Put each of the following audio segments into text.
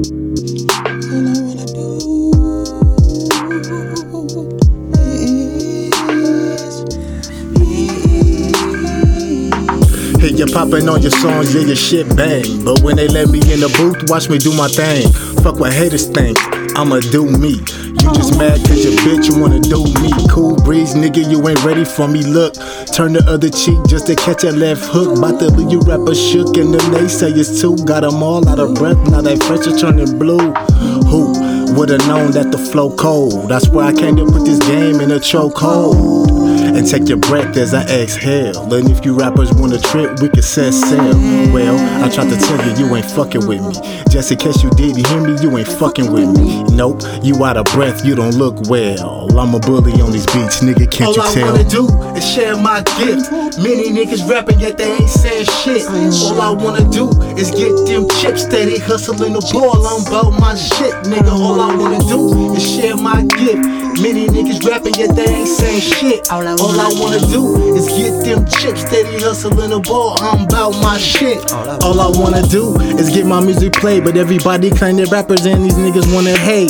Hey, you poppin' on your songs, yeah, your shit bang. But when they let me in the booth, watch me do my thing. Fuck what haters think, I'ma do me. You just mad cause your bitch wanna do me. Cool breeze, nigga, you ain't ready for me. Look, turn the other cheek just to catch a left hook. Bout to leave you rapper shook and the naysayers too. Got them all out of breath, now they pressure turning blue. Who would've known that the flow cold? That's why I came to put this game in a chokehold. And take your breath as I exhale. And if you rappers wanna trip, we can set sail. Well, I tried to tell you, you ain't fucking with me. Just in case you didn't hear me, you ain't fucking with me. Nope, you out of breath, you don't look well. I'm a bully on these beats, nigga, can't you tell? All I wanna do is share my gift. Many niggas rapping yet they ain't saying shit. All I wanna do is get them chips, steady hustling the ball. I'm about my shit, nigga. All I wanna do is share my gift. Many niggas rapping yet they ain't saying shit. All I wanna do is get them chips, steady hustling the ball. I'm about my shit. All I wanna do is get my music played, but everybody claim they're rappers and these niggas wanna hate.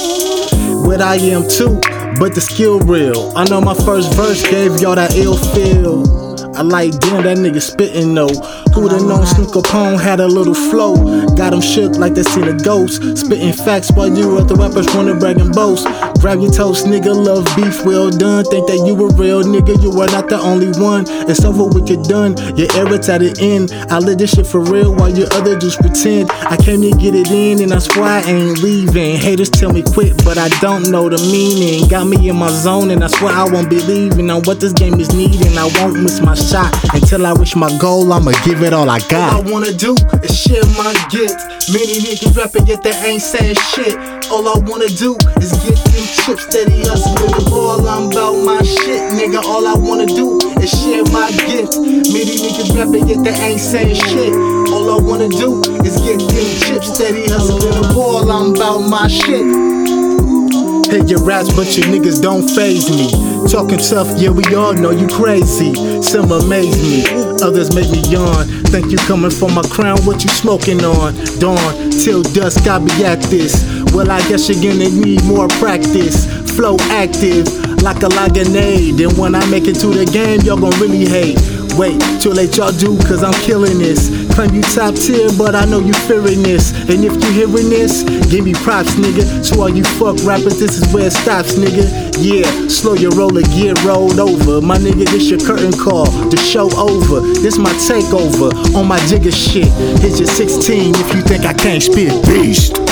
What I am too, but the skill real. I know my first verse gave y'all that ill feel. I like, damn, that nigga spittin' though. Who'da known Snoop Capone had a little flow? Got him shook like they seen a ghost. Spittin' facts while you other rappers wanna brag and boast. Grab your toast, nigga, love beef, well done. Think that you a real nigga, you are not the only one. It's over with, you're done, your era's at the end. I live this shit for real while your other just pretend. I came to get it in and that's why I ain't leaving. Haters tell me quit, but I don't know the meaning. Got me in my zone and that's why I won't be leaving. On what this game is needing, I won't miss my shot. Until I reach my goal, I'ma give it all I got. All I wanna do is share my gift. Many niggas rapping yet they ain't saying shit. All I wanna do is get them chips, steady hustling the ball. I'm about my shit, nigga. All I wanna do is share my gift. Many niggas rapping yet they ain't saying shit. All I wanna do is get them chips, steady hustling the ball. I'm about my shit. Hate your raps, but your niggas don't faze me. Talking tough, yeah, we all know you crazy. Some amaze me, others make me yawn. Think you coming for my crown, what you smoking on? Dawn, till dusk, I'll be at this. Well, I guess you're gonna need more practice. Flow active, like a grenade. And when I make it to the game, y'all gon' really hate. Wait, till late y'all do, cause I'm killing this. Claim you top tier, but I know you fearing this. And if you hearing this, give me props, nigga. To all you fuck rappers, this is where it stops, nigga. Yeah, slow your roller, get rolled over. My nigga, this your curtain call, the show over. This my takeover on my jigger shit. Hit your 16 if you think I can't spit beast.